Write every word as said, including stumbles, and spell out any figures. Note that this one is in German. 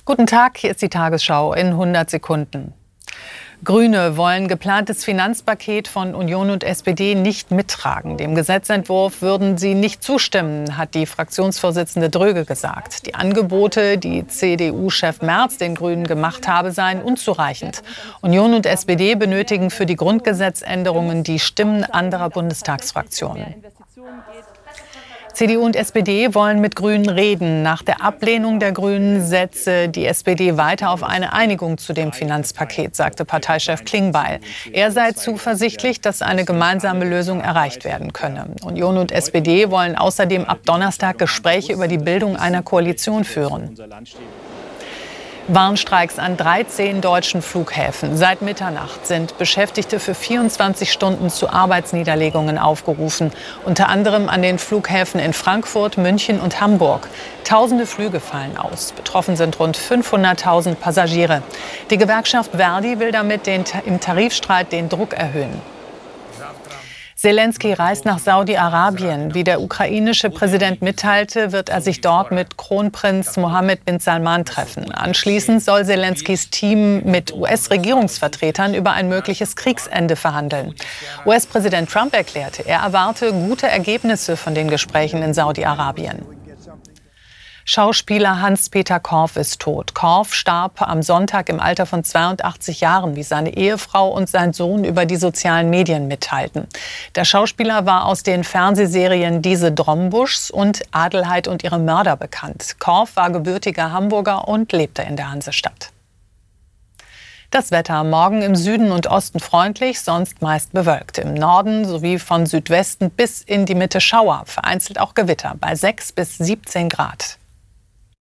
Guten Tag, hier ist die Tagesschau in hundert Sekunden. Grüne wollen geplantes Finanzpaket von Union und S P D nicht mittragen. Dem Gesetzentwurf würden sie nicht zustimmen, hat die Fraktionsvorsitzende Dröge gesagt. Die Angebote, die C D U-Chef Merz den Grünen gemacht habe, seien unzureichend. Union und S P D benötigen für die Grundgesetzänderungen die Stimmen anderer Bundestagsfraktionen. C D U und S P D wollen mit Grünen reden. Nach der Ablehnung der Grünen setze die S P D weiter auf eine Einigung zu dem Finanzpaket, sagte Parteichef Klingbeil. Er sei zuversichtlich, dass eine gemeinsame Lösung erreicht werden könne. Union und S P D wollen außerdem ab Donnerstag Gespräche über die Bildung einer Koalition führen. Warnstreiks an dreizehn deutschen Flughäfen. Seit Mitternacht sind Beschäftigte für vierundzwanzig Stunden zu Arbeitsniederlegungen aufgerufen. Unter anderem an den Flughäfen in Frankfurt, München und Hamburg. Tausende Flüge fallen aus. Betroffen sind rund fünfhunderttausend Passagiere. Die Gewerkschaft Verdi will damit den, im Tarifstreit den Druck erhöhen. Selenskyj reist nach Saudi-Arabien. Wie der ukrainische Präsident mitteilte, wird er sich dort mit Kronprinz Mohammed bin Salman treffen. Anschließend soll Selenskys Team mit U S-Regierungsvertretern über ein mögliches Kriegsende verhandeln. U S-Präsident Trump erklärte, er erwarte gute Ergebnisse von den Gesprächen in Saudi-Arabien. Schauspieler Hans-Peter Korff ist tot. Korff starb am Sonntag im Alter von zweiundachtzig Jahren, wie seine Ehefrau und sein Sohn über die sozialen Medien mitteilten. Der Schauspieler war aus den Fernsehserien Diese Drombuschs und Adelheid und ihre Mörder bekannt. Korff war gebürtiger Hamburger und lebte in der Hansestadt. Das Wetter: morgen im Süden und Osten freundlich, sonst meist bewölkt. Im Norden sowie von Südwesten bis in die Mitte Schauer, vereinzelt auch Gewitter bei sechs bis siebzehn Grad.